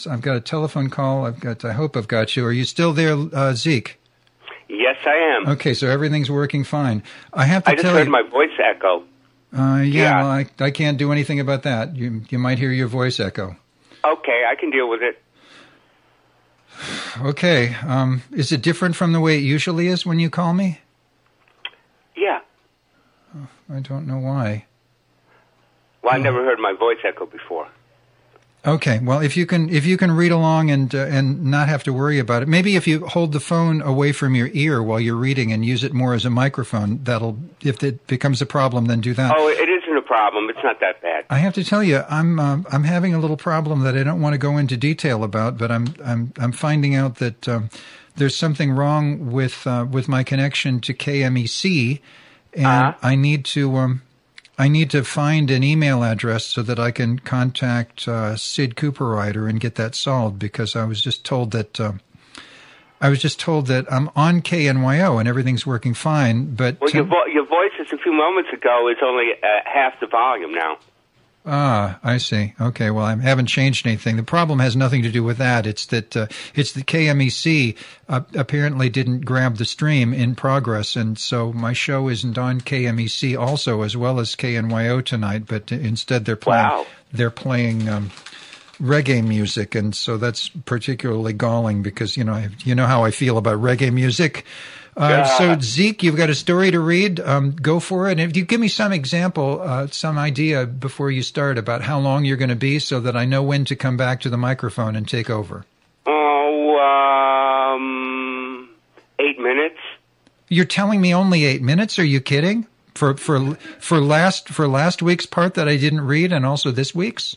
I've got a telephone call. I hope I've got you. Are you still there, Zeke? Yes, I am. Okay, so everything's working fine. I have to I just tell heard you. my voice echo. Yeah. Well, I can't do anything about that. You might hear your voice echo. Okay, I can deal with it. Okay. Is it different from the way it usually is when you call me? Yeah. I don't know why. Well, I never heard my voice echo before. Okay. Well, if you can read along and not have to worry about it, maybe if you hold the phone away from your ear while you're reading and use it more as a microphone, if it becomes a problem, then do that. Oh, it isn't a problem. It's not that bad. I have to tell you, I'm having a little problem that I don't want to go into detail about, but I'm finding out that there's something wrong with my connection to KMEC, and I need to find an email address so that I can contact Sid Cooperrider and get that solved, because I was just told that I'm on KNYO and everything's working fine. But your voice just a few moments ago is only half the volume now. I see. Okay, well, I haven't changed anything. The problem has nothing to do with that. It's that it's the KMEC apparently didn't grab the stream in progress, and so my show isn't on KMEC also, as well as KNYO tonight, but instead they're playing reggae music, and so that's particularly galling because you know how I feel about reggae music. So, Zeke, you've got a story to read. Go for it. And if you give me some example, some idea before you start about how long you're going to be so that I know when to come back to the microphone and take over. 8 minutes. You're telling me only 8 minutes? Are you kidding? For last week's part that I didn't read and also this week's?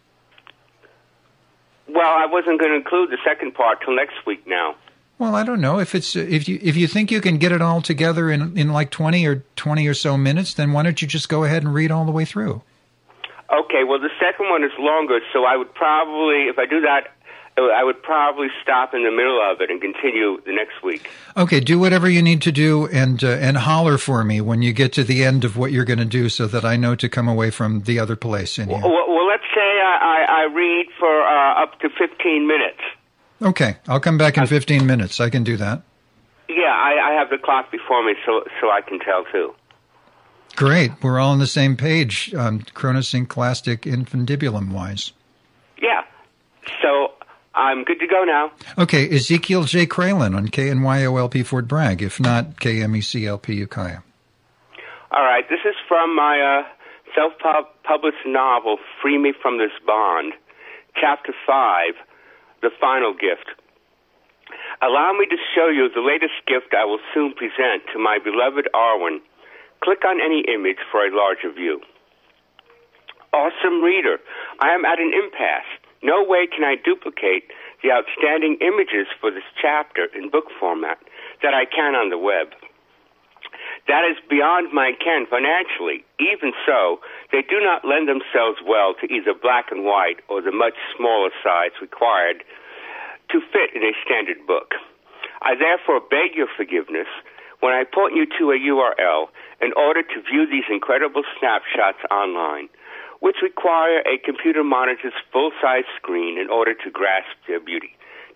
Well, I wasn't going to include the second part till next week now. Well, I don't know if you think you can get it all together in like 20 or so minutes, then why don't you just go ahead and read all the way through? Okay, well, the second one is longer, so I would probably, if I do that, I would probably stop in the middle of it and continue the next week. Okay, do whatever you need to do and holler for me when you get to the end of what you're going to do so that I know to come away from the other place in here. Well, let's say I read for up to 15 minutes. Okay, I'll come back in 15 minutes. I can do that. Yeah, I have the clock before me, so I can tell, too. Great. We're all on the same page, chronosynclastic infundibulum-wise. Yeah. So I'm good to go now. Okay, Ezekiel J. Kralin on KNYOLP Fort Bragg, if not KMECLP Ukiah. All right, this is from my self-published novel, Free Me From This Bond, Chapter 5, The Final Gift. Allow me to show you the latest gift I will soon present to my beloved Arwen. Click on any image for a larger view. Awesome reader, I am at an impasse. No way can I duplicate the outstanding images for this chapter in book format that I can on the web. That is beyond my ken financially. Even so, they do not lend themselves well to either black and white or the much smaller size required to fit in a standard book. I therefore beg your forgiveness when I point you to a URL in order to view these incredible snapshots online, which require a computer monitor's full-size screen in order to grasp their beauty.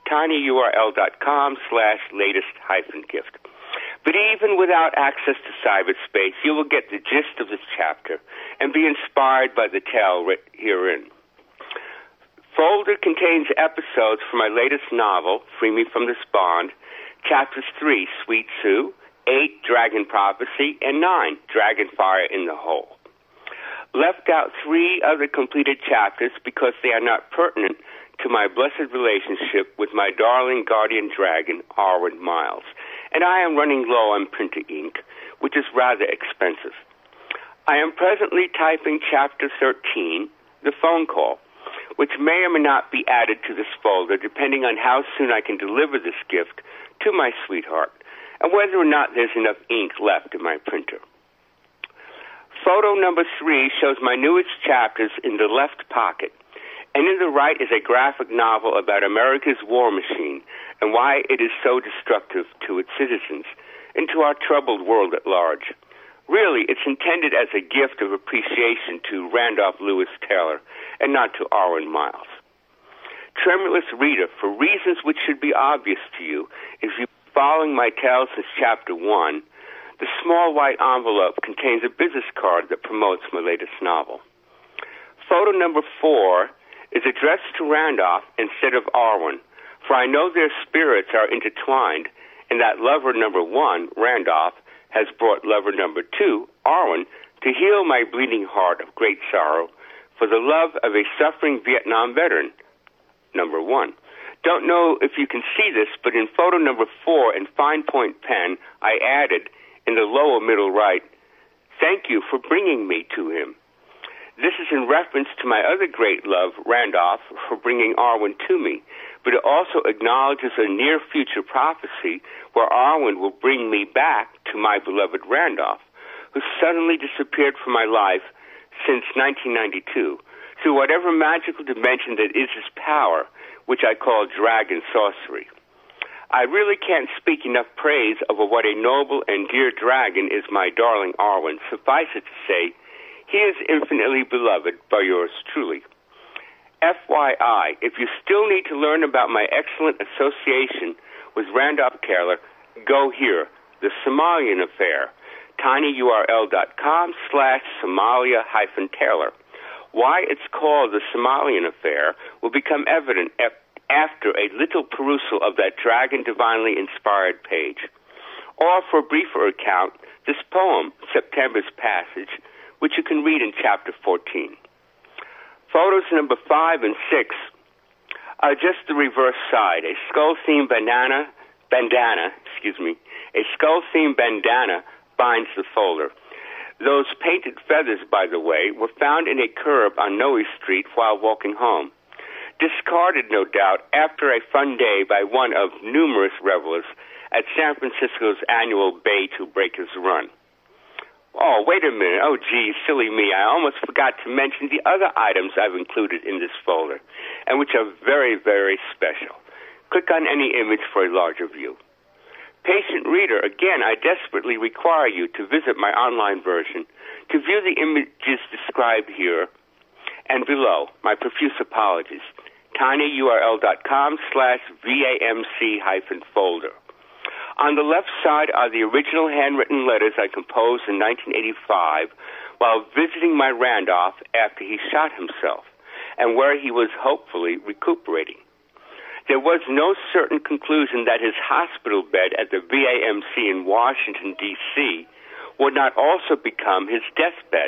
tinyurl.com/latest-gift. But even without access to cyberspace, you will get the gist of this chapter and be inspired by the tale herein. Folder contains episodes from my latest novel, Free Me From This Bond, Chapters 3, Sweet Sue, 8, Dragon Prophecy, and 9, Dragon Fire in the Hole. Left out 3 other completed chapters because they are not pertinent to my blessed relationship with my darling guardian dragon, Arwen Miles, and I am running low on printer ink, which is rather expensive. I am presently typing Chapter 13, The Phone Call, which may or may not be added to this folder depending on how soon I can deliver this gift to my sweetheart, and whether or not there's enough ink left in my printer. Photo number 3 shows my newest chapters in the left pocket, and in the right is a graphic novel about America's war machine and why it is so destructive to its citizens and to our troubled world at large. Really, it's intended as a gift of appreciation to Randolph Lewis Taylor and not to Arwen Miles. Tremulous reader, for reasons which should be obvious to you, if you've been following my tales since Chapter 1, the small white envelope contains a business card that promotes my latest novel. Photo number 4 is addressed to Randolph instead of Arwen, for I know their spirits are intertwined, and that lover number 1, Randolph, has brought lover number 2, Arwen, to heal my bleeding heart of great sorrow for the love of a suffering Vietnam veteran, number 1. Don't know if you can see this, but in photo number 4 in fine point pen, I added in the lower middle right, "Thank you for bringing me to him." This is in reference to my other great love, Randolph, for bringing Arwen to me, but it also acknowledges a near future prophecy where Arwen will bring me back to my beloved Randolph, who suddenly disappeared from my life since 1992, through whatever magical dimension that is his power, which I call dragon sorcery. I really can't speak enough praise over what a noble and dear dragon is my darling Arwen. Suffice it to say, he is infinitely beloved by yours truly. FYI, if you still need to learn about my excellent association with Randolph Taylor, go here, The Somalian Affair, tinyurl.com/Somalia-Taylor. Why it's called The Somalian Affair will become evident after a little perusal of that dragon divinely inspired page. Or for a briefer account, this poem, September's Passage, which you can read in Chapter 14. Photos number 5 and 6 are just the reverse side. A skull-themed bandana, a skull-themed bandana binds the folder. Those painted feathers, by the way, were found in a curb on Noe Street while walking home. Discarded, no doubt, after a fun day by one of numerous revelers at San Francisco's annual Bay to Breakers Run. Oh, wait a minute. Oh, gee, silly me. I almost forgot to mention the other items I've included in this folder, and which are very, very special. Click on any image for a larger view. Patient reader, again, I desperately require you to visit my online version to view the images described here and below. My profuse apologies. tinyurl.com/VAMC-folder. On the left side are the original handwritten letters I composed in 1985 while visiting my Randolph after he shot himself, and where he was hopefully recuperating. There was no certain conclusion that his hospital bed at the VAMC in Washington, D.C. would not also become his deathbed.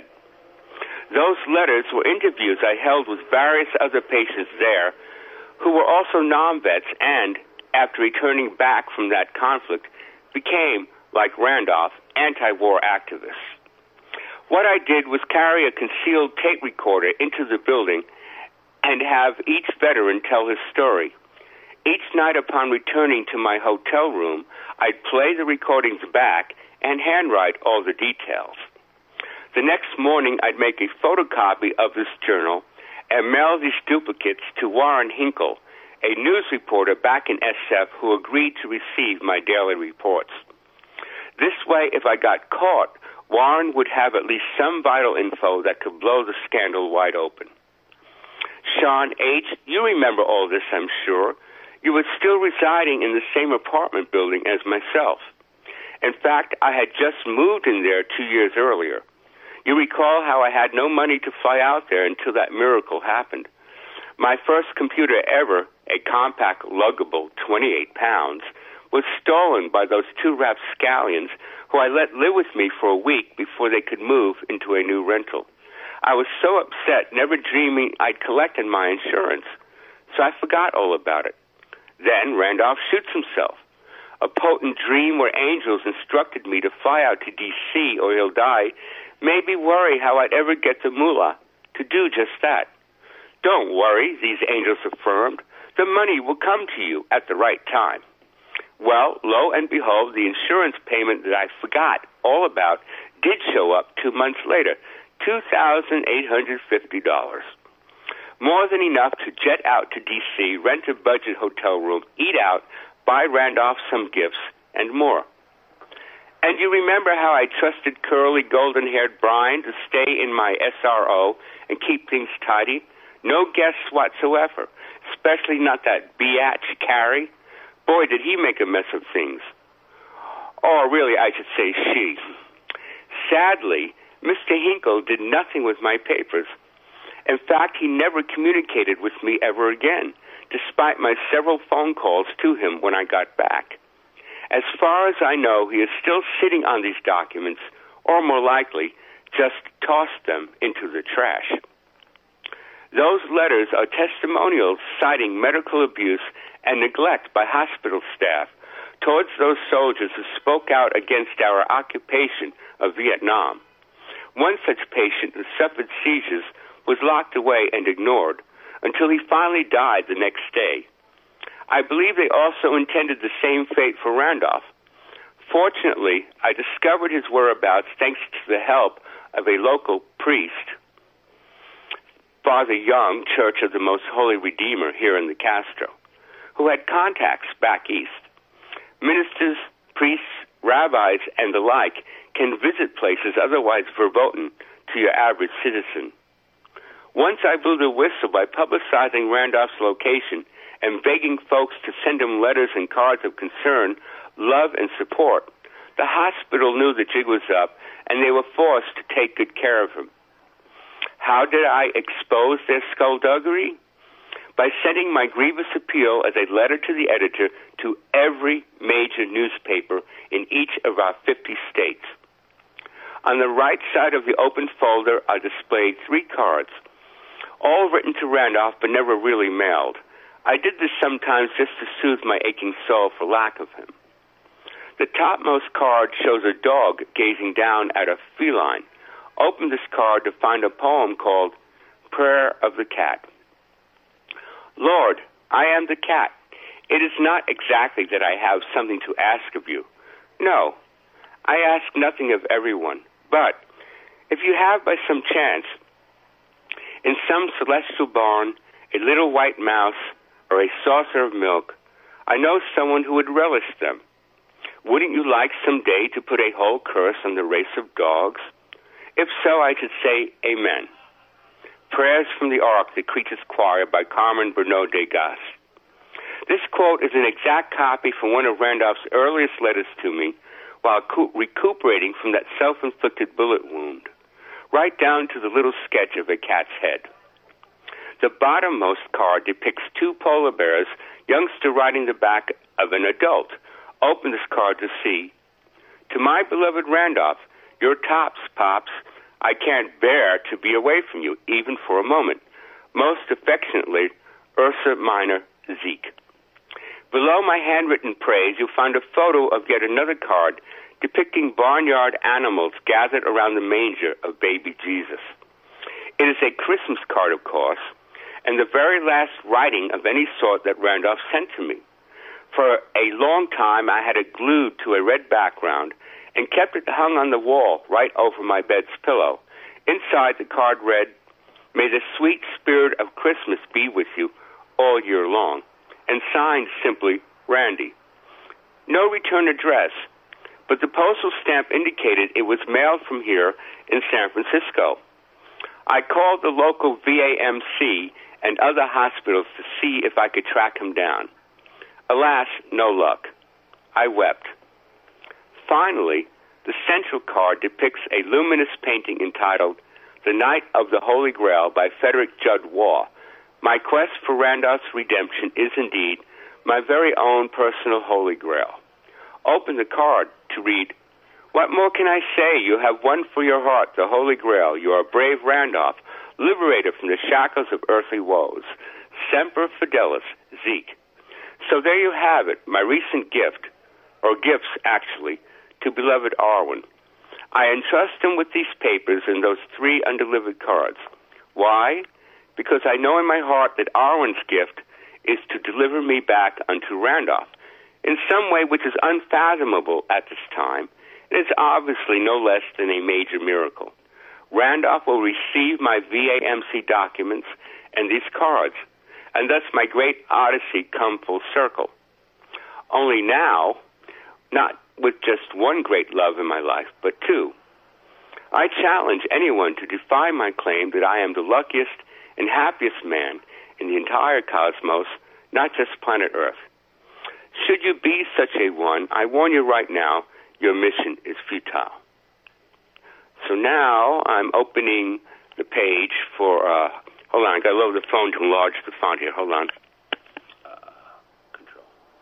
Those letters were interviews I held with various other patients there who were also non-vets and, after returning back from that conflict, became, like Randolph, anti-war activists. What I did was carry a concealed tape recorder into the building and have each veteran tell his story. Each night upon returning to my hotel room, I'd play the recordings back and handwrite all the details. The next morning, I'd make a photocopy of this journal and mail these duplicates to Warren Hinkle, a news reporter back in SF who agreed to receive my daily reports. This way, if I got caught, Warren would have at least some vital info that could blow the scandal wide open. Sean H., you remember all this, I'm sure. You were still residing in the same apartment building as myself. In fact, I had just moved in there 2 years earlier. You recall how I had no money to fly out there until that miracle happened. My first computer ever, a compact luggable 28 pounds, was stolen by those two rapscallions who I let live with me for a week before they could move into a new rental. I was so upset, never dreaming I'd collected my insurance, so I forgot all about it. Then Randolph shoots himself. A potent dream where angels instructed me to fly out to D.C. or he'll die made me worry how I'd ever get the moolah to do just that. Don't worry, these angels affirmed. The money will come to you at the right time. Well, lo and behold, the insurance payment that I forgot all about did show up 2 months later, $2,850. More than enough to jet out to D.C., rent a budget hotel room, eat out, buy Randolph some gifts, and more. And you remember how I trusted curly, golden-haired Brian to stay in my SRO and keep things tidy? No guests whatsoever. especially not that biatch Carrie. Boy, did he make a mess of things. Or really, I should say she. Sadly, Mr. Hinkle did nothing with my papers. In fact, he never communicated with me ever again, despite my several phone calls to him when I got back. As far as I know, he is still sitting on these documents, or more likely, just tossed them into the trash. Those letters are testimonials citing medical abuse and neglect by hospital staff towards those soldiers who spoke out against our occupation of Vietnam. One such patient who suffered seizures was locked away and ignored until he finally died the next day. I believe they also intended the same fate for Randolph. Fortunately, I discovered his whereabouts thanks to the help of a local priest, Father Young, Church of the Most Holy Redeemer here in the Castro, who had contacts back east. Ministers, priests, rabbis, and the like can visit places otherwise verboten to your average citizen. Once I blew the whistle by publicizing Randolph's location and begging folks to send him letters and cards of concern, love, and support, the hospital knew the jig was up, and they were forced to take good care of him. How did I expose their skullduggery? By sending my grievous appeal as a letter to the editor to every major newspaper in each of our 50 states. On the right side of the open folder are displayed 3 cards, all written to Randolph but never really mailed. I did this sometimes just to soothe my aching soul for lack of him. The topmost card shows a dog gazing down at a feline. Open this card to find a poem called Prayer of the Cat. Lord, I am the cat. It is not exactly that I have something to ask of you. No, I ask nothing of everyone. But if you have by some chance, in some celestial barn, a little white mouse or a saucer of milk, I know someone who would relish them. Wouldn't you like someday to put a whole curse on the race of dogs? If so, I should say amen. Prayers from the Ark, the Creatures Choir by Carmen Bernot de Gas. This quote is an exact copy from one of Randolph's earliest letters to me while recuperating from that self-inflicted bullet wound, right down to the little sketch of a cat's head. The bottommost card depicts 2 polar bears, youngster riding the back of an adult. Open this card to see. To my beloved Randolph, your tops, Pops, I can't bear to be away from you, even for a moment. Most affectionately, Ursa Minor, Zeke. Below my handwritten praise, you'll find a photo of yet another card depicting barnyard animals gathered around the manger of baby Jesus. It is a Christmas card, of course, and the very last writing of any sort that Randolph sent to me. For a long time, I had it glued to a red background and kept it hung on the wall right over my bed's pillow. Inside, the card read, "May the sweet spirit of Christmas be with you all year long," and signed simply, Randy. No return address, but the postal stamp indicated it was mailed from here in San Francisco. I called the local VAMC and other hospitals to see if I could track him down. Alas, no luck. I wept. Finally, the central card depicts a luminous painting entitled The Night of the Holy Grail by Frederick Judd Waugh. My quest for Randolph's redemption is indeed my very own personal Holy Grail. Open the card to read, "What more can I say? You have won for your heart the Holy Grail. You are brave Randolph, liberated from the shackles of earthly woes. Semper Fidelis, Zeke." So there you have it, my recent gift, or gifts actually, to beloved Arwen. I entrust him with these papers and those 3 undelivered cards. Why? Because I know in my heart that Arwen's gift is to deliver me back unto Randolph in some way which is unfathomable at this time. It is obviously no less than a major miracle. Randolph will receive my VAMC documents and these cards, and thus my great odyssey come full circle. Only now, not with just one great love in my life, but 2. I challenge anyone to defy my claim that I am the luckiest and happiest man in the entire cosmos, not just planet Earth. Should you be such a one, I warn you right now, your mission is futile. So now I'm opening the page for, hold on, I got to load the phone to enlarge the font here. Hold on. Control.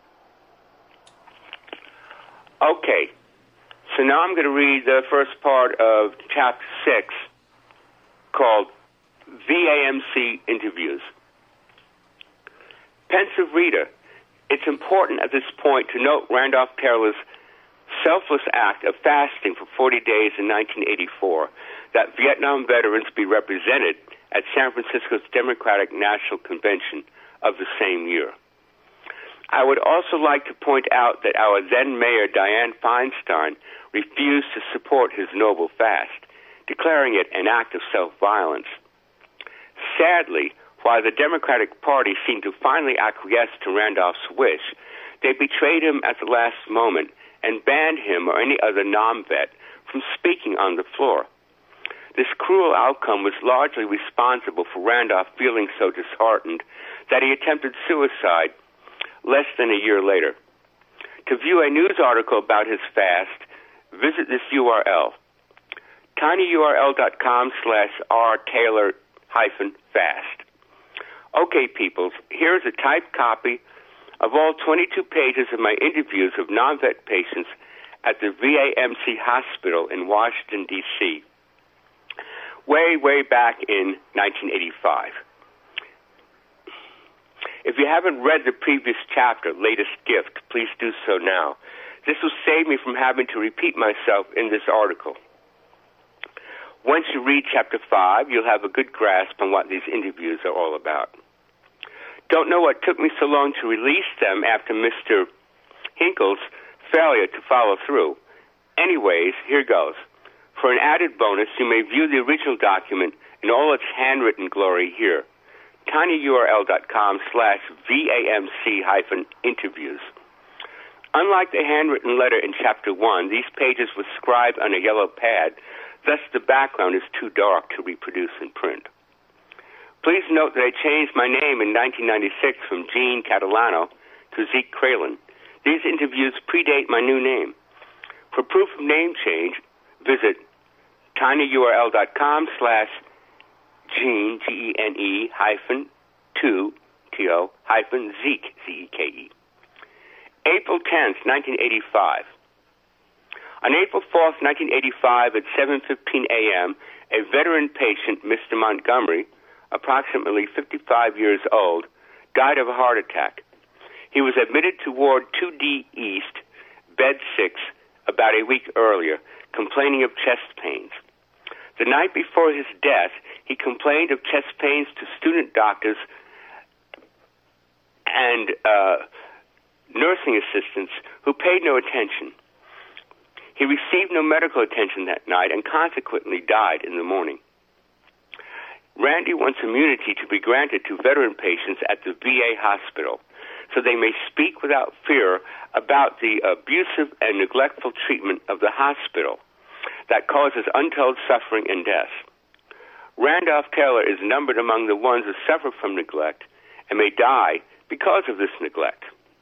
Okay. So now I'm going to read the first part of Chapter 6 called VAMC Interviews. Pensive reader, it's important at this point to note Randolph Taylor's selfless act of fasting for 40 days in 1984 that Vietnam veterans be represented at San Francisco's Democratic National Convention of the same year. I would also like to point out that our then mayor, Dianne Feinstein, refused to support his noble fast, declaring it an act of self-violence. Sadly, while the Democratic Party seemed to finally acquiesce to Randolph's wish, they betrayed him at the last moment and banned him or any other non-vet from speaking on the floor. This cruel outcome was largely responsible for Randolph feeling so disheartened that he attempted suicide less than a year later. To view a news article about his fast, visit this URL, tinyurl.com/rtaylor-fast. Okay, peoples, here's a typed copy of all 22 pages of my interviews of non-vet patients at the VAMC Hospital in Washington, D.C., way back in 1985. If you haven't read the previous chapter, Latest Gift, please do so now. This will save me from having to repeat myself in this article. Once you read Chapter 5, you'll have a good grasp on what these interviews are all about. Don't know what took me so long to release them after Mr. Hinkle's failure to follow through. Anyways, here goes. For an added bonus, you may view the original document in all its handwritten glory here, tinyurl.com/VAMC-interviews. Unlike the handwritten letter in Chapter 1, these pages were scribed on a yellow pad, thus the background is too dark to reproduce in print. Please note that I changed my name in 1996 from Gene Catalano to Zeke Kralin. These interviews predate my new name. For proof of name change, visit tinyurl.com/Gene, Gene, -2, Zeke, April 10th, 1985. On April 4th, 1985, at 7:15 a.m., a veteran patient, Mr. Montgomery, approximately 55 years old, died of a heart attack. He was admitted to Ward 2D East, Bed 6, about a week earlier, complaining of chest pains. The night before his death, he complained of chest pains to student doctors and nursing assistants who paid no attention. He received no medical attention that night and consequently died in the morning. Randy wants immunity to be granted to veteran patients at the VA hospital so they may speak without fear about the abusive and neglectful treatment of the hospital that causes untold suffering and death. Randolph Taylor is numbered among the ones who suffer from neglect and may die because of this neglect.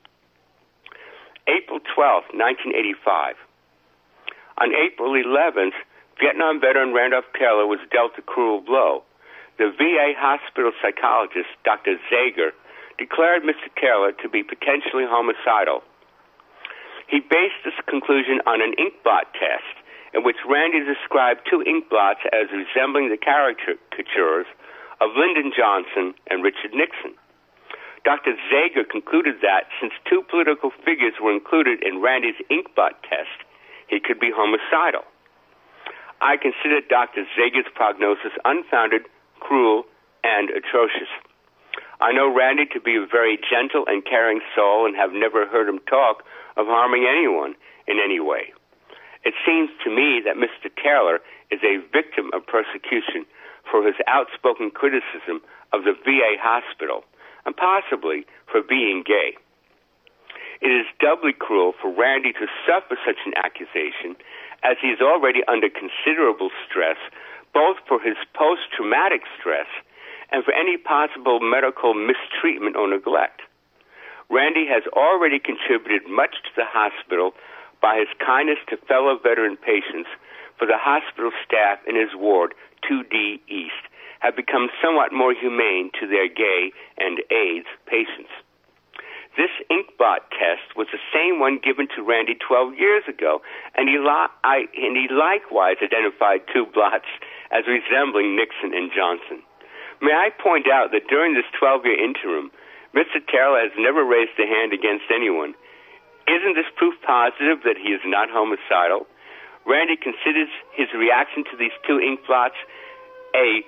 April 12, 1985. On April 11th, Vietnam veteran Randolph Taylor was dealt a cruel blow. The VA hospital psychologist, Dr. Zager, declared Mr. Taylor to be potentially homicidal. He based this conclusion on an inkblot test in which Randy described two inkblots as resembling the caricatures of Lyndon Johnson and Richard Nixon. Dr. Zager concluded that since two political figures were included in Randy's inkblot test, he could be homicidal. I consider Dr. Zager's prognosis unfounded, cruel, and atrocious. I know Randy to be a very gentle and caring soul and have never heard him talk of harming anyone in any way. It seems to me that Mr. Taylor is a victim of persecution for his outspoken criticism of the VA hospital, and possibly for being gay. It is doubly cruel for Randy to suffer such an accusation, as he is already under considerable stress, both for his post-traumatic stress and for any possible medical mistreatment or neglect. Randy has already contributed much to the hospital by his kindness to fellow veteran patients, for the hospital staff in his ward, 2D East, have become somewhat more humane to their gay and AIDS patients. This inkblot test was the same one given to Randy 12 years ago, and he likewise identified two blots as resembling Nixon and Johnson. May I point out that during this 12-year interim, Mr. Taylor has never raised a hand against anyone. Isn't this proof positive that he is not homicidal? Randy considers his reaction to these two inkblots a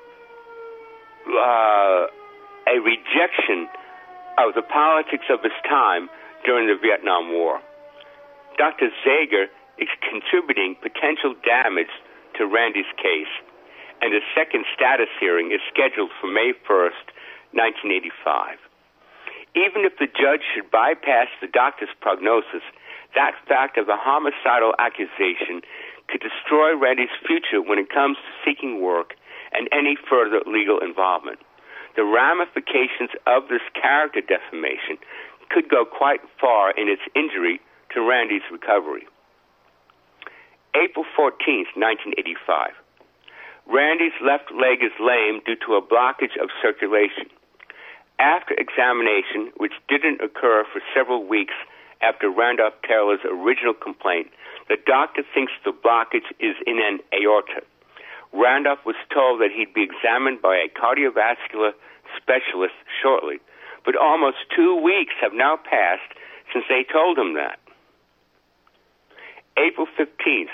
rejection of the politics of his time during the Vietnam War. Dr. Zager is contributing potential damage to Randy's case, and his second status hearing is scheduled for May 1st, 1985. Even if the judge should bypass the doctor's prognosis, that fact of a homicidal accusation could destroy Randy's future when it comes to seeking work and any further legal involvement. The ramifications of this character defamation could go quite far in its injury to Randy's recovery. April 14th, 1985. Randy's left leg is lame due to a blockage of circulation. After examination, which didn't occur for several weeks after Randolph Taylor's original complaint, the doctor thinks the blockage is in an aorta. Randolph was told that he'd be examined by a cardiovascular specialist shortly, but almost 2 weeks have now passed since they told him that. April 15th,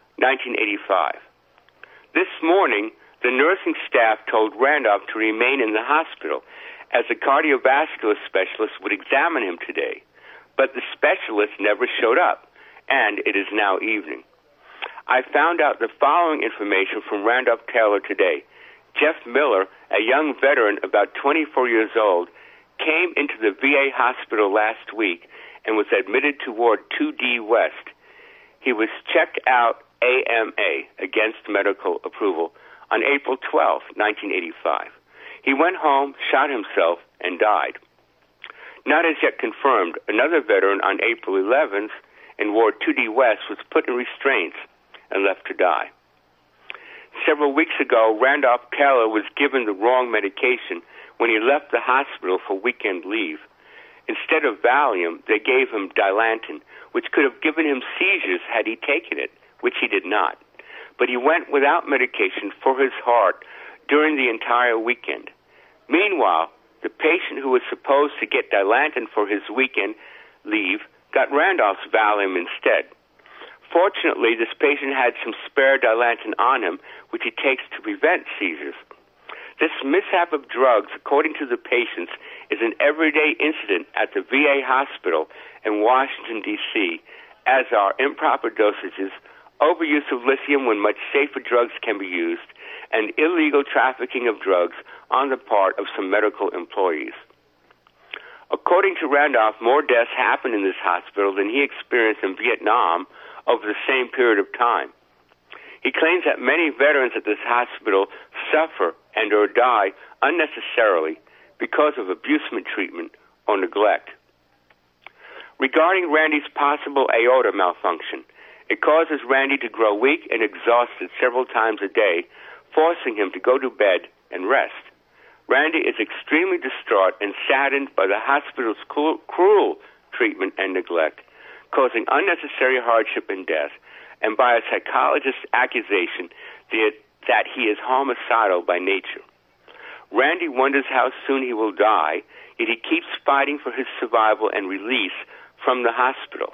1985. This morning, the nursing staff told Randolph to remain in the hospital as a cardiovascular specialist would examine him today, but the specialist never showed up, and it is now evening. I found out the following information from Randolph Taylor today. Jeff Miller, a young veteran about 24 years old, came into the VA hospital last week and was admitted to Ward 2D West. He was checked out AMA, against medical approval, on April 12, 1985. He went home, shot himself, and died. Not as yet confirmed, another veteran on April 11th in Ward 2D West was put in restraints and left to die. Several weeks ago, Randolph Taylor was given the wrong medication when he left the hospital for weekend leave. Instead of Valium, they gave him Dilantin, which could have given him seizures had he taken it, which he did not. But he went without medication for his heart during the entire weekend. Meanwhile, the patient who was supposed to get Dilantin for his weekend leave got Randolph's Valium instead. Fortunately, this patient had some spare Dilantin on him, which he takes to prevent seizures. This mishap of drugs, according to the patients, is an everyday incident at the VA hospital in Washington, D.C., as are improper dosages, overuse of lithium when much safer drugs can be used, and illegal trafficking of drugs on the part of some medical employees. According to Randolph, more deaths happened in this hospital than he experienced in Vietnam over the same period of time. He claims that many veterans at this hospital suffer and or die unnecessarily because of abusement treatment or neglect. Regarding Randy's possible aorta malfunction, it causes Randy to grow weak and exhausted several times a day, forcing him to go to bed and rest. Randy is extremely distraught and saddened by the hospital's cruel treatment and neglect, causing unnecessary hardship and death, and by a psychologist's accusation that he is homicidal by nature. Randy wonders how soon he will die, yet he keeps fighting for his survival and release from the hospital.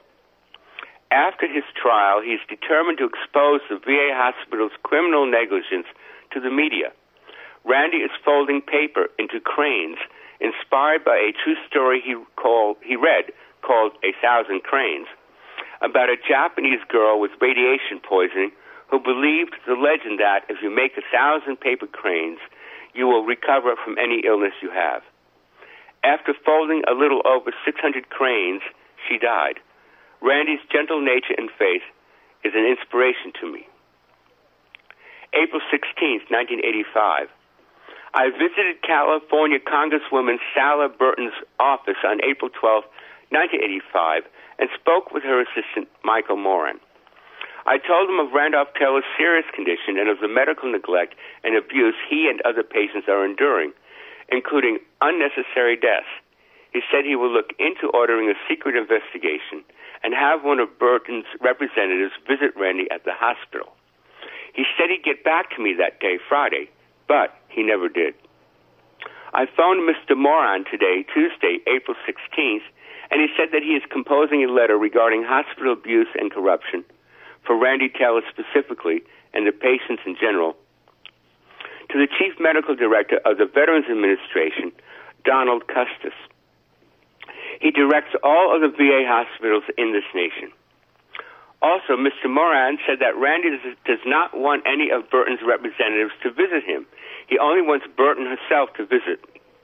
After his trial, he is determined to expose the VA hospital's criminal negligence to the media. Randy is folding paper into cranes, inspired by a true story he read called 1,000 Cranes, about a Japanese girl with radiation poisoning who believed the legend that if you make 1,000 paper cranes, you will recover from any illness you have. After folding a little over 600 cranes, she died. Randy's gentle nature and faith is an inspiration to me. April 16, 1985. I visited California Congresswoman Sala Burton's office on April 12, 1985, and spoke with her assistant, Michael Moran. I told him of Randolph Taylor's serious condition and of the medical neglect and abuse he and other patients are enduring, including unnecessary deaths. He said he will look into ordering a secret investigation and have one of Burton's representatives visit Randy at the hospital. He said he'd get back to me that day, Friday, but he never did. I phoned Mr. Moran today, Tuesday, April 16th, and he said that he is composing a letter regarding hospital abuse and corruption for Randy Taylor specifically and the patients in general to the Chief Medical Director of the Veterans Administration, Donald Custis. He directs all of the VA hospitals in this nation. Also, Mr. Moran said that Randy does not want any of Burton's representatives to visit him. He only wants Burton herself to visit.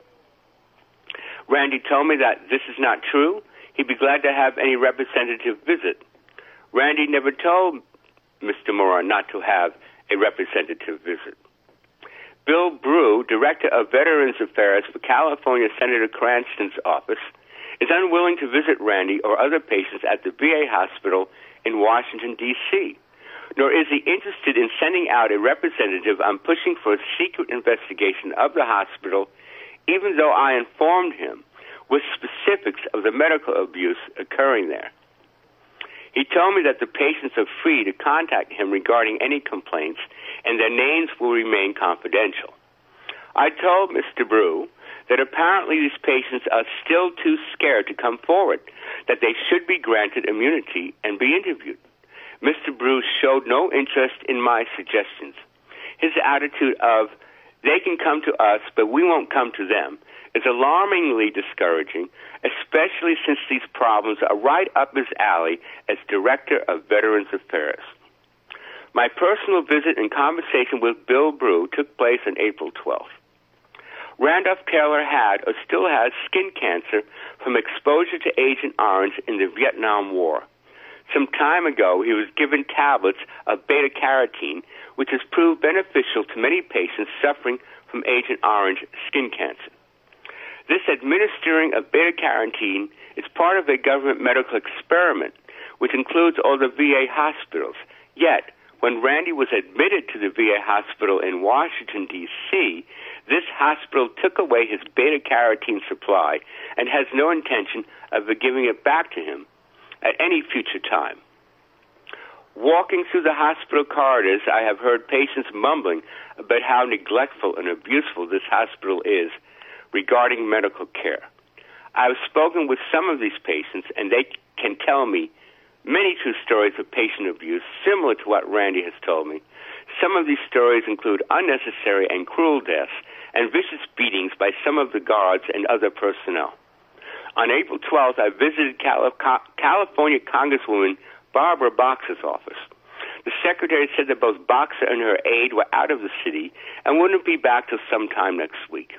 Randy told me that this is not true. He'd be glad to have any representative visit. Randy never told Mr. Moran not to have a representative visit. Bill Brew, Director of Veterans Affairs for California Senator Cranston's office, is unwilling to visit Randy or other patients at the VA hospital in Washington, D.C., nor is he interested in sending out a representative on pushing for a secret investigation of the hospital, even though I informed him with specifics of the medical abuse occurring there. He told me that the patients are free to contact him regarding any complaints, and their names will remain confidential. I told Mr. Brew that apparently these patients are still too scared to come forward, that they should be granted immunity and be interviewed. Mr. Brew showed no interest in my suggestions. His attitude of, they can come to us, but we won't come to them, is alarmingly discouraging, especially since these problems are right up his alley as Director of Veterans Affairs. My personal visit and conversation with Bill Brew took place on April 12th. Randolph Taylor had or still has skin cancer from exposure to Agent Orange in the Vietnam War. Some time ago, he was given tablets of beta-carotene, which has proved beneficial to many patients suffering from Agent Orange skin cancer. This administering of beta-carotene is part of a government medical experiment, which includes all the VA hospitals. Yet, when Randy was admitted to the VA hospital in Washington, D.C., this hospital took away his beta-carotene supply and has no intention of giving it back to him at any future time. Walking through the hospital corridors, I have heard patients mumbling about how neglectful and abuseful this hospital is regarding medical care. I've spoken with some of these patients, and they can tell me many true stories of patient abuse similar to what Randy has told me. Some of these stories include unnecessary and cruel deaths and vicious beatings by some of the guards and other personnel. On April 12th, I visited California Congresswoman Barbara Boxer's office. The secretary said that both Boxer and her aide were out of the city and wouldn't be back till sometime next week.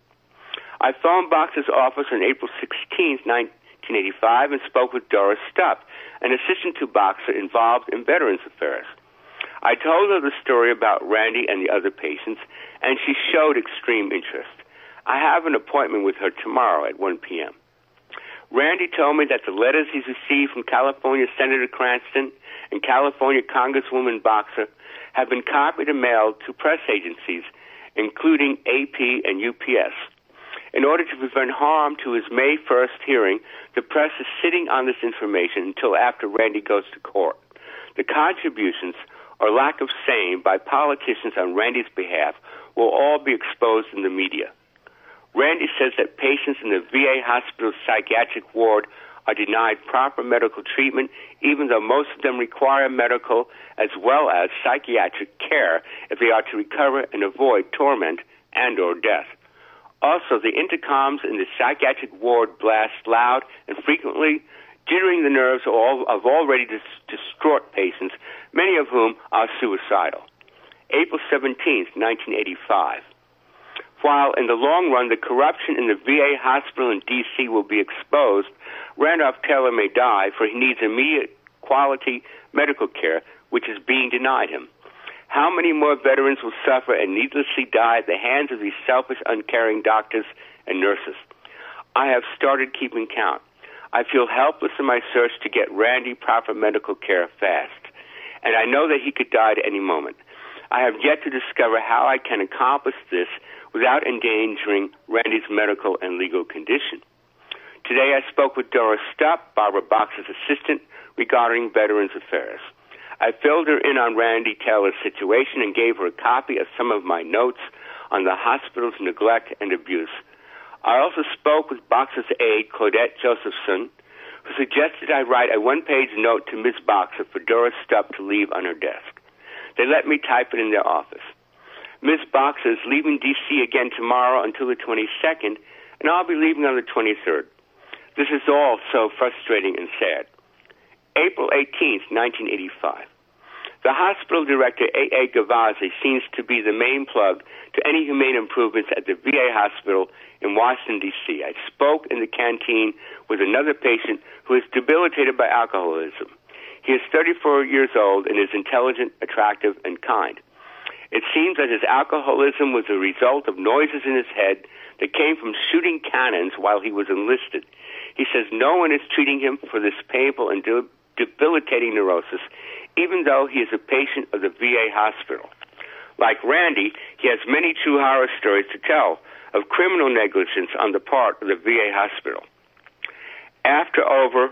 I phoned Boxer's office on April 16th, 1985, and spoke with Doris Stupp, an assistant to Boxer involved in Veterans Affairs. I told her the story about Randy and the other patients, and she showed extreme interest. I have an appointment with her tomorrow at 1 p.m. Randy told me that the letters he's received from California Senator Cranston and California Congresswoman Boxer have been copied and mailed to press agencies, including AP and UPS. In order to prevent harm to his May 1st hearing, the press is sitting on this information until after Randy goes to court. The contributions or lack of same by politicians on Randy's behalf will all be exposed in the media. Randy says that patients in the VA hospital psychiatric ward are denied proper medical treatment, even though most of them require medical as well as psychiatric care if they are to recover and avoid torment and or death. Also, the intercoms in the psychiatric ward blast loud and frequently, jittering the nerves of already distraught patients, many of whom are suicidal. April 17th, 1985. While in the long run the corruption in the VA hospital in D.C. will be exposed, Randolph Taylor may die, for he needs immediate quality medical care, which is being denied him. How many more veterans will suffer and needlessly die at the hands of these selfish, uncaring doctors and nurses? I have started keeping count. I feel helpless in my search to get Randy proper medical care fast, and I know that he could die at any moment. I have yet to discover how I can accomplish this without endangering Randy's medical and legal condition. Today I spoke with Doris Stupp, Barbara Boxer's assistant, regarding Veterans Affairs. I filled her in on Randy Taylor's situation and gave her a copy of some of my notes on the hospital's neglect and abuse. I also spoke with Boxer's aide, Claudette Josephson, who suggested I write a one-page note to Ms. Boxer for Doris Stupp to leave on her desk. They let me type it in their office. Ms. Boxer is leaving D.C. again tomorrow until the 22nd, and I'll be leaving on the 23rd. This is all so frustrating and sad. April 18th, 1985. The hospital director, A.A. Gavazzi, seems to be the main plug to any humane improvements at the VA hospital in Washington, D.C. I spoke in the canteen with another patient who is debilitated by alcoholism. He is 34 years old and is intelligent, attractive, and kind. It seems that his alcoholism was a result of noises in his head that came from shooting cannons while he was enlisted. He says no one is treating him for this painful and debilitating neurosis, even though he is a patient of the VA hospital. Like Randy, he has many true horror stories to tell of criminal negligence on the part of the VA hospital. After over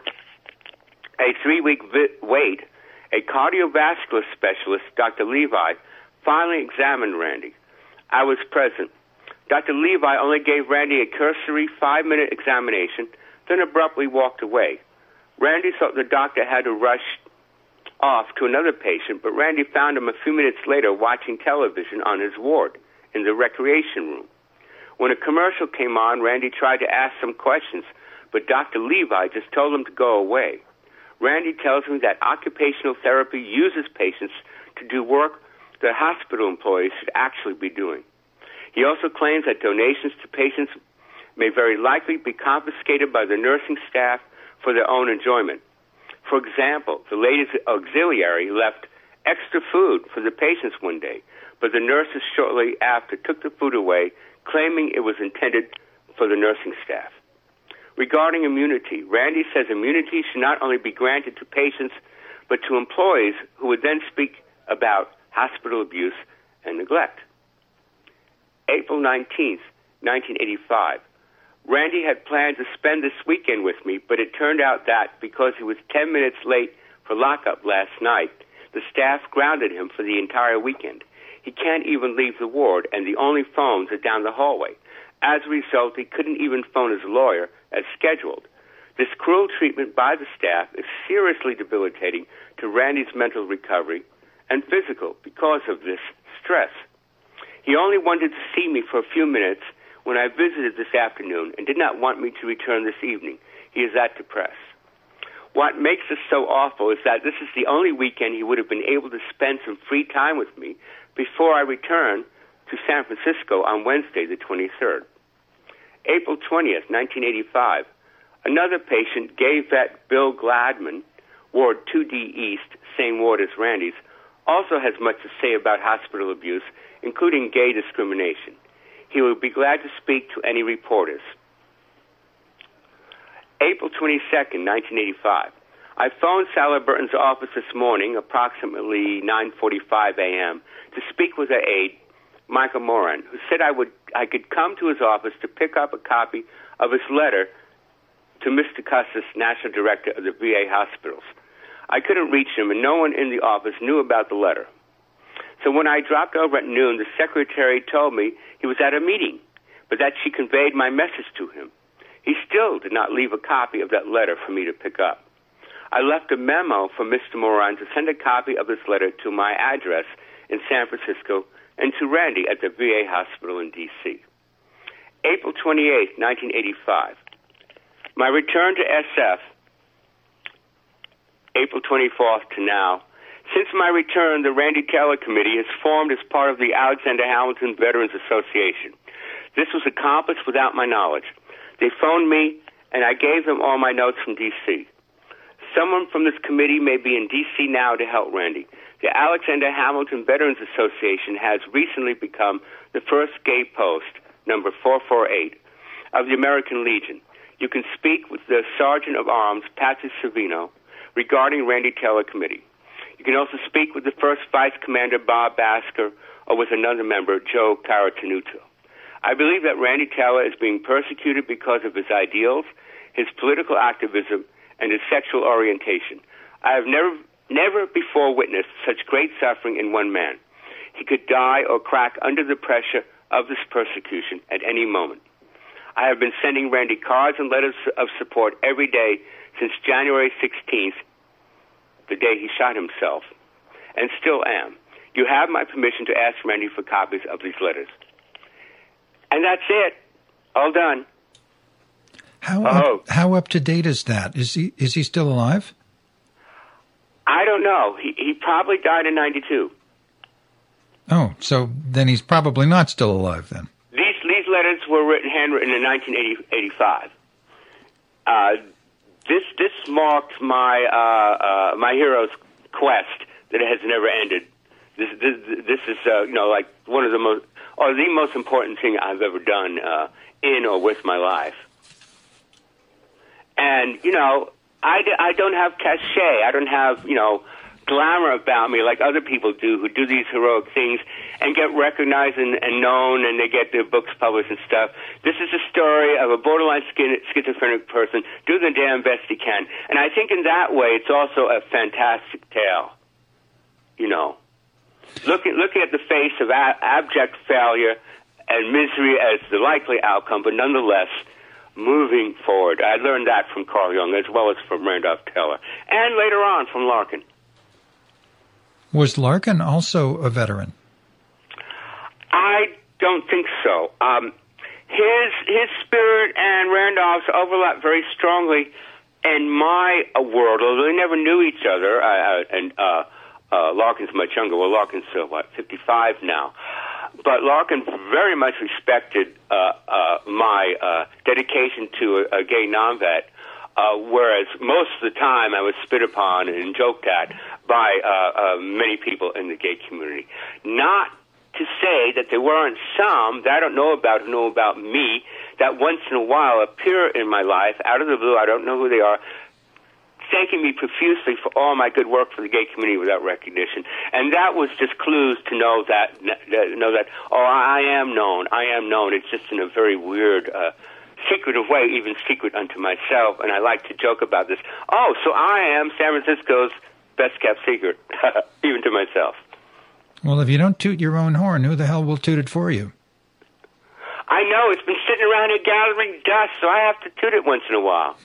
a 3-week wait, a cardiovascular specialist, Dr. Levi, finally examined Randy. I was present. Dr. Levi only gave Randy a cursory 5-minute examination, then abruptly walked away. Randy thought the doctor had to rush off to another patient, but Randy found him a few minutes later watching television on his ward in the recreation room. When a commercial came on, Randy tried to ask some questions, but Dr. Levi just told him to go away. Randy tells me that occupational therapy uses patients to do work that hospital employees should actually be doing. He also claims that donations to patients may very likely be confiscated by the nursing staff for their own enjoyment. For example, the ladies' auxiliary left extra food for the patients one day, but the nurses shortly after took the food away, claiming it was intended for the nursing staff. Regarding immunity, Randy says immunity should not only be granted to patients, but to employees who would then speak about hospital abuse and neglect. April 19th, 1985. Randy had planned to spend this weekend with me, but it turned out that because he was 10 minutes late for lockup last night, the staff grounded him for the entire weekend. He can't even leave the ward, and the only phones are down the hallway. As a result, he couldn't even phone his lawyer as scheduled. This cruel treatment by the staff is seriously debilitating to Randy's mental recovery and physical because of this stress. He only wanted to see me for a few minutes when I visited this afternoon and did not want me to return this evening. He is that depressed. What makes this so awful is that this is the only weekend he would have been able to spend some free time with me before I return to San Francisco on Wednesday, the 23rd. April 20th, 1985. Another patient, gay vet Bill Gladman, Ward 2D East, same ward as Randy's, also has much to say about hospital abuse, including gay discrimination. He will be glad to speak to any reporters. April 22nd, 1985. I phoned Sally Burton's office this morning, approximately 9:45 a.m., to speak with her aide, Michael Moran, who said I could come to his office to pick up a copy of his letter to Mr. Custis, National Director of the VA hospitals. I couldn't reach him, and no one in the office knew about the letter. So when I dropped over at noon, the secretary told me he was at a meeting, but that she conveyed my message to him. He still did not leave a copy of that letter for me to pick up. I left a memo for Mr. Moran to send a copy of this letter to my address in San Francisco and to Randy at the VA hospital in D.C. April 28, 1985. My return to SF, April 24th to now. Since my return, the Randy Taylor Committee is formed as part of the Alexander Hamilton Veterans Association. This was accomplished without my knowledge. They phoned me, and I gave them all my notes from D.C. Someone from this committee may be in D.C. now to help Randy. The Alexander Hamilton Veterans Association has recently become the first gay post, number 448, of the American Legion. You can speak with the Sergeant of Arms, Patsy Savino, regarding Randy Taylor Committee. You can also speak with the first Vice Commander, Bob Basker, or with another member, Joe Caratanuto. I believe that Randy Taylor is being persecuted because of his ideals, his political activism, and his sexual orientation. I have never before witnessed such great suffering in one man. He could die or crack under the pressure of this persecution at any moment. I have been sending Randy cards and letters of support every day since January 16th, the day he shot himself, and still am. You have my permission to ask Randy for copies of these letters. And that's it. All done. How up to date is that? Is he still alive? I don't know. He probably died in 92. Oh, so then he's probably not still alive then. These letters were handwritten in 1985. This marked my my hero's quest that has never ended. This is like one of the most important thing I've ever done in or with my life. And I don't have cachet. I don't have glamour about me like other people do who do these heroic things and get recognized and known, and they get their books published and stuff. This is a story of a borderline schizophrenic person doing the damn best he can. And I think in that way it's also a fantastic tale. Looking at the face of abject failure and misery as the likely outcome, but nonetheless moving forward. I learned that from Carl Jung as well as from Randolph Taylor, and later on from Larkin. Was Larkin also a veteran? I don't think so. His spirit and Randolph's overlap very strongly in my world, although they never knew each other. Larkin's much younger. Well, Larkin's 55 now. But Larkin very much respected my dedication to a gay non-vet, whereas most of the time I was spit upon and joked at by many people in the gay community. Not to say that there weren't some that I don't know about who know about me that once in a while appear in my life out of the blue. I don't know who they are, thanking me profusely for all my good work for the gay community without recognition. And that was just clues to know that I am known. It's just in a very weird, secretive way, even secret unto myself. And I like to joke about this. Oh, so I am San Francisco's best-kept secret, even to myself. Well, if you don't toot your own horn, who the hell will toot it for you? I know. It's been sitting around here gathering dust, so I have to toot it once in a while.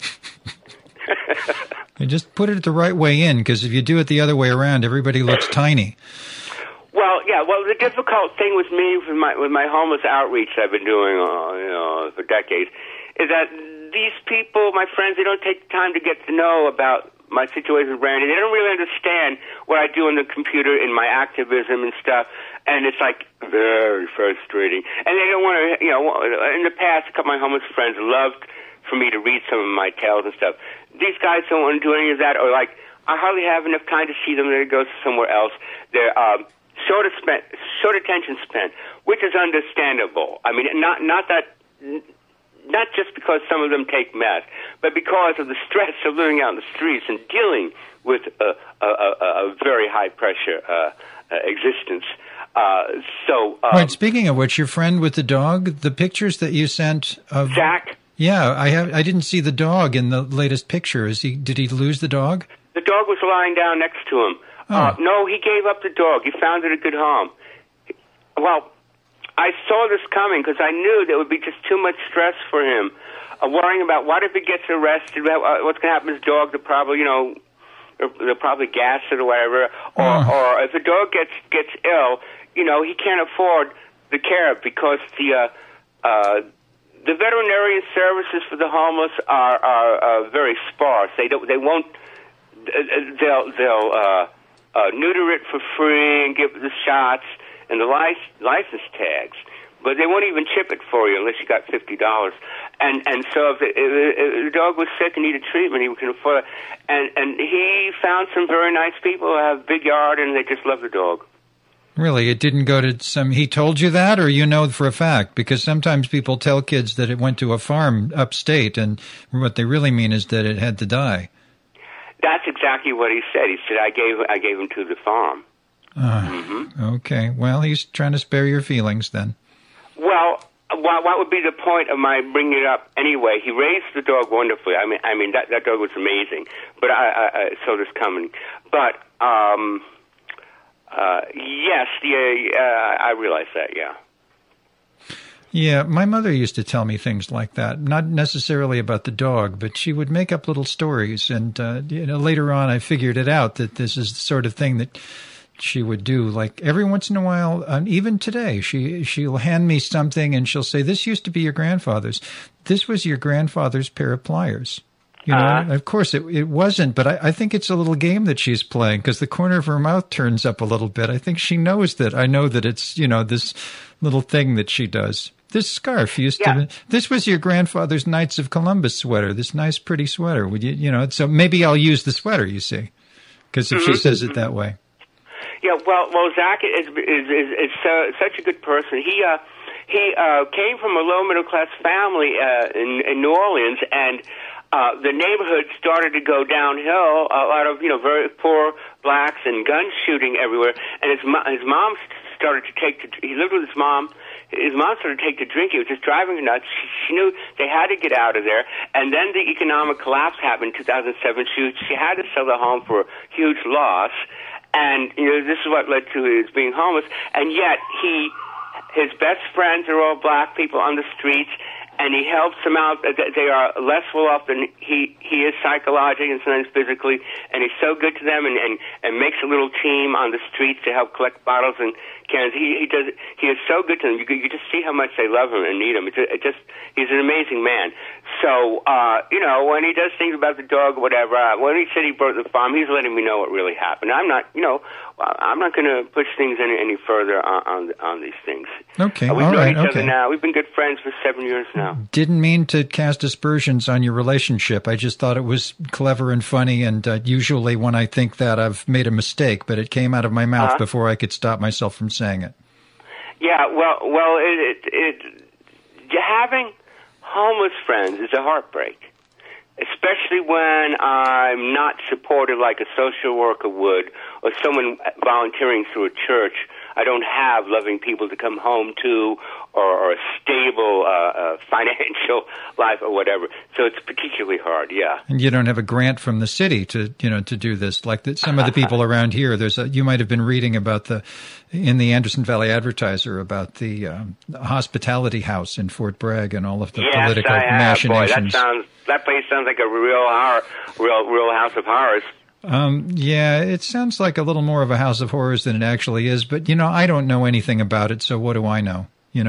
You just put it the right way in, because if you do it the other way around, everybody looks tiny. Well, yeah. Well, the difficult thing with me, with my homeless outreach I've been doing, for decades, is that these people, my friends, they don't take the time to get to know about my situation with Randy. They don't really understand what I do on the computer in my activism and stuff, and it's like very frustrating. And they don't want to, in the past, a couple of my homeless friends loved for me to read some of my tales and stuff. These guys don't want to do any of that, or I hardly have enough time to see them. They go somewhere else. They're short attention span, which is understandable. I mean, not just because some of them take meth, but because of the stress of living out in the streets and dealing with a very high pressure existence. Right. Speaking of which, your friend with the dog, the pictures that you sent of Zach. Yeah, I didn't see the dog in the latest picture. Did he lose the dog? The dog was lying down next to him. Oh. No, he gave up the dog. He found it a good home. Well, I saw this coming because I knew there would be just too much stress for him, worrying about what if he gets arrested, what's going to happen to his dog. They'll probably gas it or whatever. Or if the dog gets ill, he can't afford the care because the veterinarian services for the homeless are very sparse. They'll neuter it for free and give the shots and the license tags, but they won't even chip it for you unless you got $50. And so if the dog was sick and needed treatment, he can afford it. And he found some very nice people who have a big yard, and they just love the dog. Really? It didn't go to some... He told you that, or you know for a fact? Because sometimes people tell kids that it went to a farm upstate, and what they really mean is that it had to die. That's exactly what he said. He said, I gave him to the farm. Okay. Well, he's trying to spare your feelings then. Well, what would be the point of my bringing it up anyway? He raised the dog wonderfully. I mean that dog was amazing. But I saw this coming. But yes, I realize that. Yeah. Yeah, my mother used to tell me things like that, not necessarily about the dog, but she would make up little stories. And later on, I figured it out that this is the sort of thing that she would do. Like every once in a while, even today, she'll hand me something and she'll say, "This used to be your grandfather's. This was your grandfather's pair of pliers." You know, of course it wasn't, but I think it's a little game that she's playing because the corner of her mouth turns up a little bit. I think she knows that. I know that it's, this little thing that she does. This scarf this was your grandfather's Knights of Columbus sweater, this nice, pretty sweater. Would so maybe I'll use the sweater, you see, because if she says it that way. Yeah, well, Zach is such a good person. He came from a low middle class family in New Orleans, and the neighborhood started to go downhill. A lot of very poor blacks and gun shooting everywhere. And his mom started to he lived with his mom. His mom started to take to drinking. It was just driving her nuts. She knew they had to get out of there. And then the economic collapse happened in 2007. She had to sell the home for a huge loss. And this is what led to his being homeless. And yet his best friends are all black people on the streets, and he helps them out. They are less well off than he is psychologically and sometimes physically, and he's so good to them and makes a little team on the streets to help collect bottles and cans. He is so good to them. You just see how much they love him and need him. He's an amazing man. So when he does things about the dog or whatever, when he said he brought the farm, he's letting me know what really happened. I'm not going to push things any further on these things. Okay, we've all known right, each okay. other now. We've been good friends for 7 years now. Didn't mean to cast aspersions on your relationship. I just thought it was clever and funny, and usually when I think that, I've made a mistake, but it came out of my mouth before I could stop myself from saying it. Yeah, well, having homeless friends is a heartbreak, especially when I'm not supported like a social worker would or someone volunteering through a church. I don't have loving people to come home to or a stable financial life or whatever. So it's particularly hard, yeah. And you don't have a grant from the city to do this. Like some of the people around here, you might have been reading about in the Anderson Valley Advertiser about the hospitality house in Fort Bragg and all of the political machinations. Boy, that place sounds like a real house of horrors. Yeah, it sounds like a little more of a house of horrors than it actually is, but I don't know anything about it, so what do I know,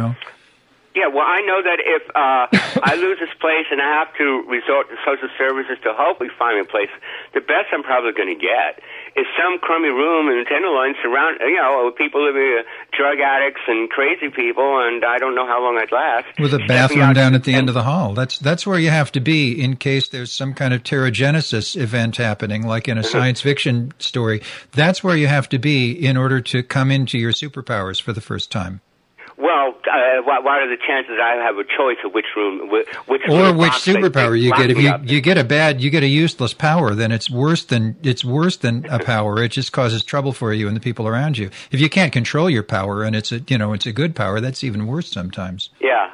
Yeah, well, I know that if I lose this place and I have to resort to social services to hopefully find a place, the best I'm probably going to get is some crummy room in the Tenderloin surrounded, with people living, drug addicts and crazy people, and I don't know how long I'd last. With a bathroom down at the end of the hall. That's where you have to be in case there's some kind of Terrigenesis event happening, like in a science fiction story. That's where you have to be in order to come into your superpowers for the first time. Well, what are the chances I have a choice of which room, which superpower you get? If you get a useless power, then it's worse than a power. It just causes trouble for you and the people around you. If you can't control your power and it's a good power, that's even worse sometimes. Yeah.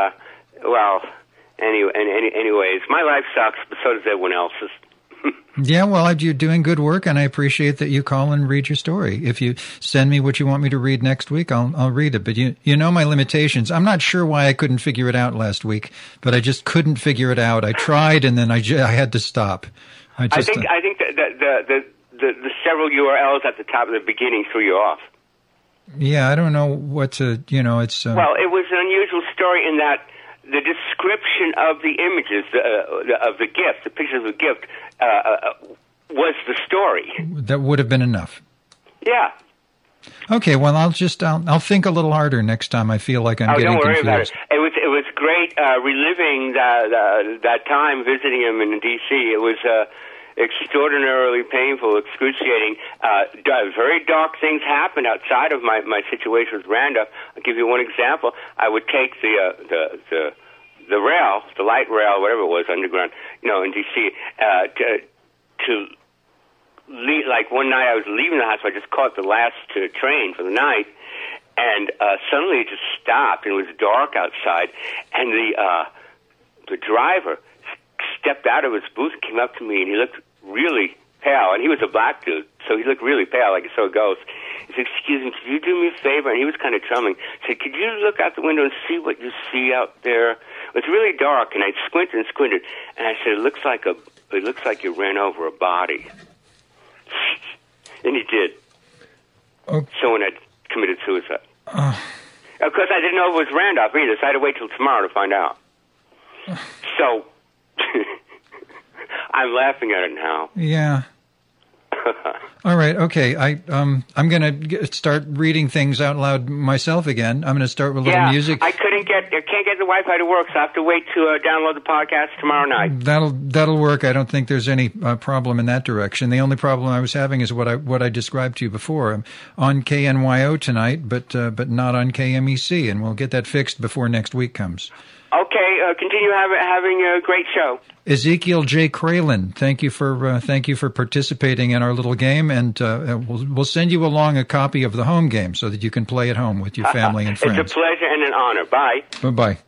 Well, anyways, my life sucks, but so does everyone else's. Yeah, well, you're doing good work, and I appreciate that you call and read your story. If you send me what you want me to read next week, I'll read it. But you know my limitations. I'm not sure why I couldn't figure it out last week, but I just couldn't figure it out. I tried, and then I had to stop. I think that the several URLs at the top of the beginning threw you off. Yeah, I don't know what to. It's well, it was an unusual story in that the description of the images of the gift, the pictures of the gift, was the story. That would have been enough. Yeah. Okay, well, I'll think a little harder next time I feel like I'm getting confused. Don't worry about it. It was great reliving that time visiting him in D.C. It was extraordinarily painful, excruciating. Very dark things happened outside of my situation with Randolph. I'll give you one example. I would take the rail, the light rail, whatever it was, underground, in D.C., to leave. Like one night I was leaving the hospital, I just caught the last train for the night, and suddenly it just stopped, and it was dark outside, and the driver stepped out of his booth and came up to me, and he looked really pale, and he was a black dude, so he looked really pale, like he saw a ghost. He said, "Excuse me, could you do me a favor?" And he was kind of trembling. He said, "Could you look out the window and see what you see out there?" It was really dark, and I squinted and squinted, and I said, "It looks like you ran over a body." And he did. Okay. Someone had committed suicide. Of course, I didn't know it was Randolph either, so I had to wait till tomorrow to find out. So, I'm laughing at it now. Yeah. All right. Okay. I'm going to start reading things out loud myself again. I'm going to start with a little music. I can't get the Wi-Fi to work, so I have to wait to download the podcast tomorrow night. That'll work. I don't think there's any problem in that direction. The only problem I was having is what I described to you before. I'm on KNYO tonight, but not on KMEC, and we'll get that fixed before next week comes. Okay. Continue having a great show. Ezekiel J. Kralin, thank you for participating in our little game, and we'll send you along a copy of the home game so that you can play at home with your family and friends. It's a pleasure and an honor. Bye. Bye-bye.